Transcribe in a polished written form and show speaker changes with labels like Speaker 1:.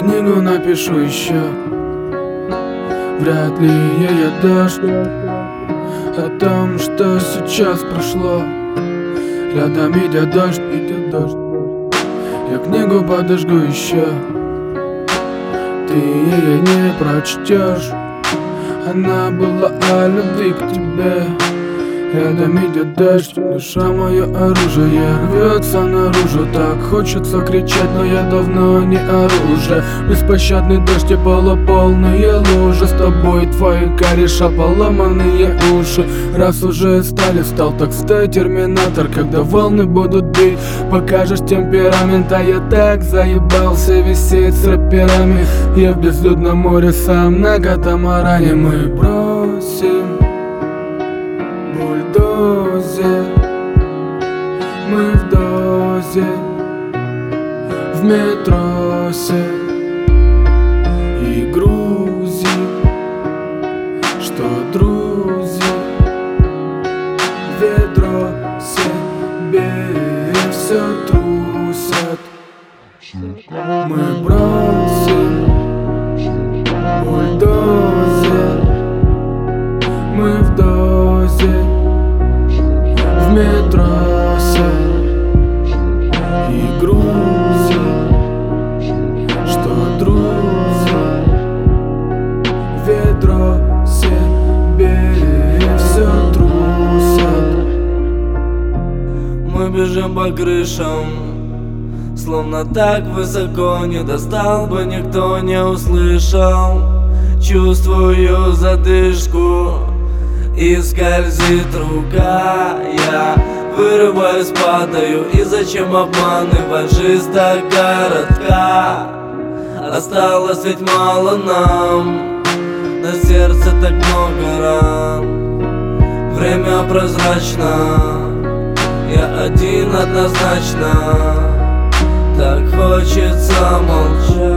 Speaker 1: книгу напишу еще. Вряд ли ей отдашь о том, что сейчас прошло. Рядом идет дождь, я книгу подожгу еще. Ты ее не прочтешь, она была о любви к тебе. Рядом идет дождь, душа мое оружие рвется наружу. Так хочется кричать, но я давно не оружие. Беспощадный дождь и полуполные лужи. С тобой твои кореша, поломанные уши. Раз уже стал, так стой, терминатор. Когда волны будут бить, покажешь темперамент. А я так заебался висеть с рэперами. Я в безлюдном море сам на катамаране. Мы бросим бульдозер, мы в дозе, в метросе и грузим, что друзья ведро себе все трусят. Мы бросим бульдозер, мы в дозе, в метросе и грузим, что друзья ведро себе все трусят.
Speaker 2: Мы бежим по крышам, словно так высоко не достал бы, никто не услышал. Чувствую задышку, и скользит рука. Я вырываюсь, падаю, и зачем обманывать? Жизнь так коротка, осталось ведь мало нам, на сердце так много ран. Время прозрачно, я один однозначно, так хочется молчать.